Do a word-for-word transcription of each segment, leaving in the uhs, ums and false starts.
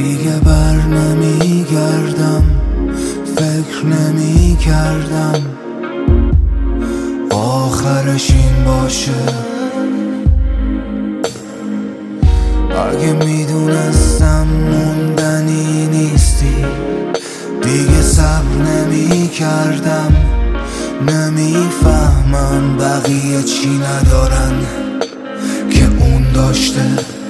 دیگه بر نمی گردم، فکر نمی کردم آخرش این باشه. اگه میدونستم موندنی نیستی دیگه صبر نمی کردم. نمیفهمم بقیه چی ندارن که اون داشته.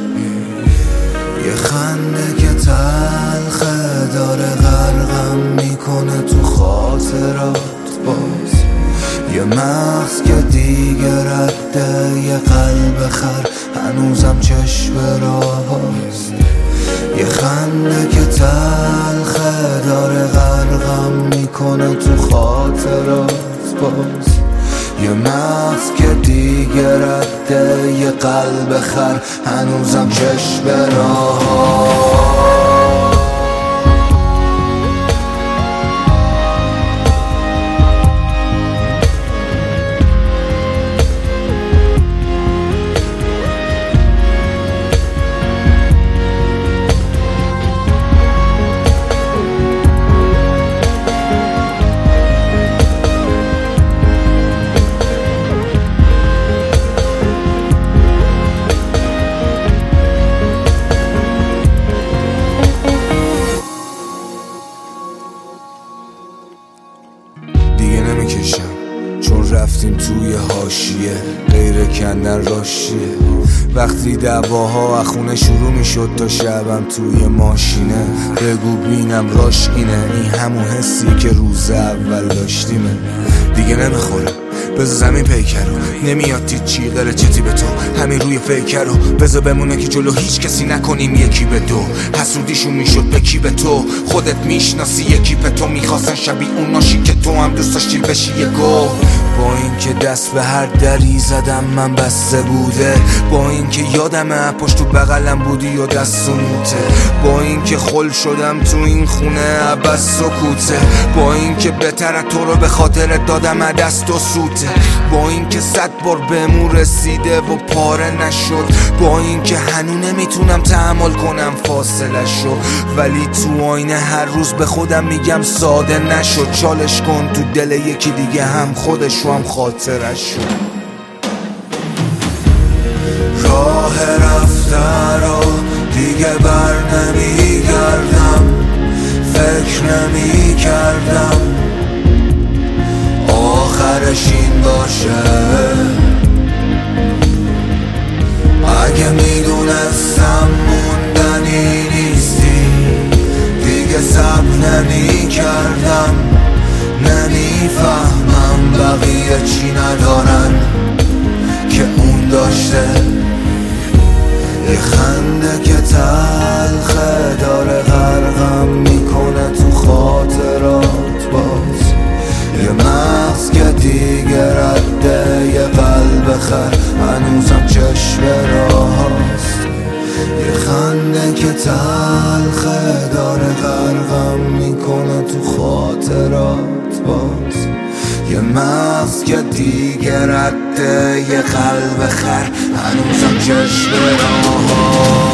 یه خنده که تلخه داره غرقم میکنه تو خاطرات باز. یه مغز که دیگه رده، یه قلب خر هنوزم چشم راهاست. یه خنده که تلخه داره غرقم میکنه تو خاطرات باز. یه مغز که دیگه رده، یه قلب خر هنوزم چشم راهاست. دیگه نمیکشم چون رفتیم توی حاشیه، غیر کندن راشیه. وقتی دعواها اخونه شروع میشد تا شبم توی ماشینه. بگو بینم راش اینه، این همون حسی که روز اول داشتیمه. دیگه نمیخوره بذار زمین پیکر رو، نمیاد تیت چی غیر چتی به تو. همین روی فیکر رو بذار بمونه که جلو هیچ کسی نکنیم یکی به دو. حسودیشون میشد به کی به تو، خودت میشناسی یکی به تو. میخواستن شبیه اون ناشی که تو هم دوست داشتی بشی یه گو. با این که دست به هر دری زدم من بسته بوده، با این که یادمه پشت تو بغلم بودی و دست و نوته، با این که خل شدم تو این خونه عباس سکوته، با این که بهتره تو رو به خاطر دادم دست و سوته، با این که صد بار بهمون رسیده و پاره نشد، با این که هنو نمیتونم تحمل کنم فاصله شو. ولی تو آینه هر روز به خودم میگم ساده نشد. چالش کن تو دل یکی دیگه هم خودش و هم خاطرش شد. راه رفتن رو دیگه بر نمی گردم، فکر نمی کردم آخرش این باشه. اگه میدونستم موندنی نیستی دیگه صبر نمی کردم. نمیفهمم بقیه چی ندارن که اون داشته. یه خنده که تلخه داره غرقم میکنه تو خاطرات باز. یه مغز که دیگه رده، یه قلب خر هنوزم چشم راهاست. یه خنده که تلخه داره غرقم میکنه تو خاطرات باز. یه مغز که دیگه رده، یه قلب خر هنوزم چشم راهاست.